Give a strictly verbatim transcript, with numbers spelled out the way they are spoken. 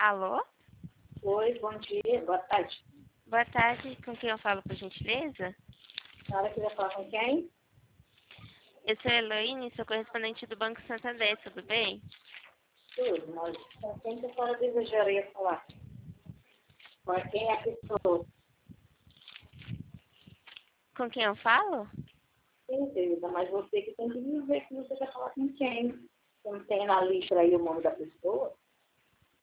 Alô? Oi, bom dia, boa tarde. Boa tarde, com quem eu falo, por gentileza? A senhora queria falar com quem? Eu sou a Elaine, sou correspondente do Banco Santander, tudo bem? Tudo, mas com quem que a senhora desejaria falar? Com quem é a pessoa? Com quem eu falo? Sim, querida, mas você que tem que dizer que você quer falar com quem. Você não tem na lista aí o nome da pessoa?